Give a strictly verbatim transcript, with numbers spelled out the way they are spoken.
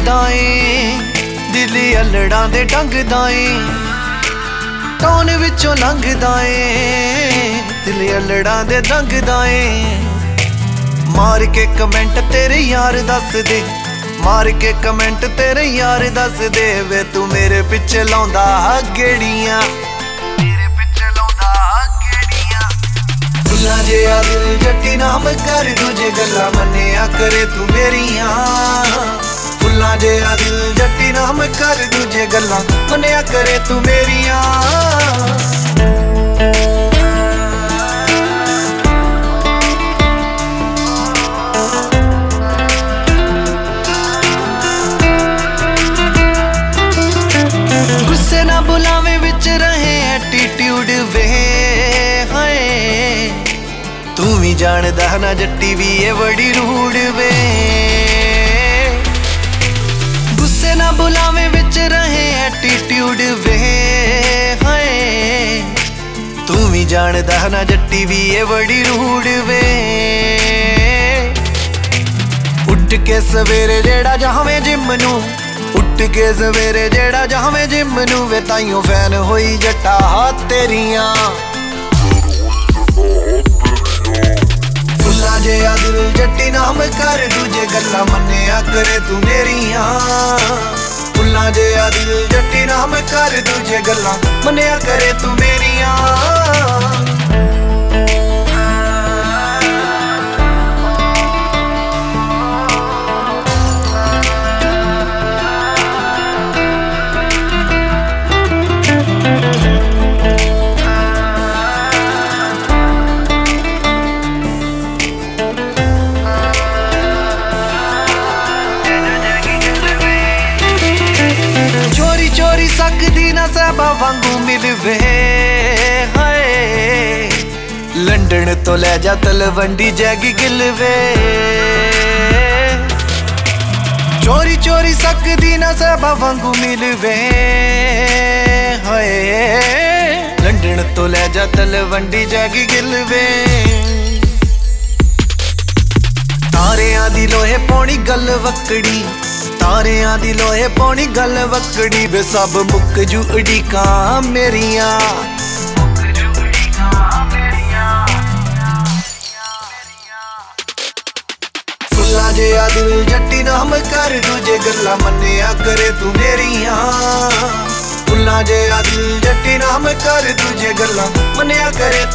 ਲੰਘਦਾ ਏ, ਦਿਲ ਅਲੜਾਂ ਦੇ ਡੰਗਦਾ ਏ, ਟੌਨ ਵਿੱਚੋਂ ਲੰਘਦਾ ਏ, ਦਿਲ ਅਲੜਾਂ ਦੇ ਡੰਗਦਾ ਏ। ਮਾਰ ਕੇ ਕਮੈਂਟ ਤੇਰੇ ਯਾਰ ਦੱਸ ਦੇ, ਮਾਰ ਕੇ ਕਮੈਂਟ ਤੇਰੇ ਯਾਰ ਦੱਸ ਦੇ, ਵੇ ਤੂੰ ਮੇਰੇ ਪਿੱਛੇ ਲਾਉਂਦਾ ਗੇੜੀਆਂ, ਮੇਰੇ ਪਿੱਛੇ ਲਾਉਂਦਾ ਗੇੜੀਆਂ। ਫੁੱਲਾਂ ਜਿਹਾ ਦਿਲ ਜੱਟੀ ਨਾਮ ਕਰ ਦੂਜੇ ਗੱਲਾਂ ਮੰਨਿਆ ਕਰੇ ਤੂੰ ਮੇਰੀਆਂ, ਫੁੱਲਾਂ ਜਿਹਾ ਦਿਲ ਜੱਟੀ ਨਾਮ ਕਰ ਦੂਜੇ ਗੱਲਾਂ ਮੰਨਿਆ ਕਰੇ ਤੂੰ ਮੇਰੀਆਂ। ਬੁਲਾਵੇ ਵਿੱਚ ਰਹੇ ਐਟੀਟਿਊਡ ਵੇ ਹਾਏ, ਤੂੰ ਵੀ ਜਾਣਦਾ ਨਾ ਜੱਟੀ ਵੀ ਇਹ ਬੜੀ ਰੂੜ ਵੇ। ਗੁੱਸੇ ਨਾ ਬੁਲਾਵੇ ਵਿੱਚ ਰਹੇ ਐਟੀਟਿਊਡ ਵੇ ਹਾਏ, ਤੂੰ ਵੀ ਜਾਣਦਾ ਨਾ ਜੱਟੀ ਵੀ ਇਹ ਬੜੀ ਰੂੜ ਵੇ। ਉੱਠ ਕੇ ਸਵੇਰੇ ਜਿਹੜਾ ਜਾਵੇਂ ਜਿੰਮ ਨੂੰ, ਉੱਠ ਕੇ ਸਵੇਰੇ ਜਿਹੜਾ ਜਾਵੇਂ ਜਿੰਮ ਨੂੰ, ਵੇ ਤਾਈਓ ਫੈਨ ਹੋਈ ਜੱਟਾ ਤੇਰੀਆਂ। ਫੁੱਲਾਂ ਜਿਹਾ ਦਿਲ ਜੱਟੀ ਨਾਮ ਕਰ ਦੂਜੇ ਗੱਲਾਂ ਮੰਨਿਆ ਕਰੇ ਤੂੰ ਮੇਰੀਆਂ, ਫੁੱਲਾਂ ਜਿਹਾ ਦਿਲ ਜੱਟੀ ਨਾਮ ਕਰ ਦੂਜੇ ਗੱਲਾਂ ਮੰਨਿਆ ਕਰੇ ਤੂੰ ਮੇਰੀਆਂ। ਚੋਰੀ ਚੋਰੀ ਸਕਦੀ ਨਾ ਸਾਹਿਬਾ ਵਾਂਗੂ ਮਿਲਵੇ ਹਾਏ, ਲੰਡਨ ਤੋਂ ਲੈ ਜਾ ਤਲਵੰਡੀ ਜੈਗੀ ਗਿਲਵੇ। ਚੋਰੀ ਚੋਰੀ ਸਕਦੀ ਨਾ ਸਾਹਿਬਾ ਵਾਂਗੂ ਮਿਲਵੇ ਹਾਏ, ਲੰਡਨ ਤੋਂ ਲੈ ਜਾ ਤਲਵੰਡੀ ਜੈਗੀ ਗਿਲਵੇ। ਤਾਰਿਆਂ ਦੀ ਲੋਹੇ ਪਾਉਣੀ ਗੱਲ ਵਕੜੀ, ਤਾਰਿਆਂ ਦੀ ਲੋਹੇ ਪਾਉਣੀ ਗੱਲ ਵਕੜੀ, ਵੇ ਸਭ ਮੁੱਕ ਜੂ ਉਡੀਕਾਂ ਮੇਰੀਆਂ। ਫੁੱਲਾਂ ਜਿਹਾ ਦਿਲ ਜੱਟੀ ਨਾਮ ਕਰ ਦੂਜੇ ਗੱਲਾਂ ਮੰਨਿਆ ਕਰੇ ਤੂੰ ਮੇਰੀਆਂ, ਫੁੱਲਾਂ ਜਿਹਾ ਦਿਲ ਜੱਟੀ ਨਾਮ ਕਰ ਦੂਜੇ ਗੱਲਾਂ ਮੰਨਿਆ ਕਰੇ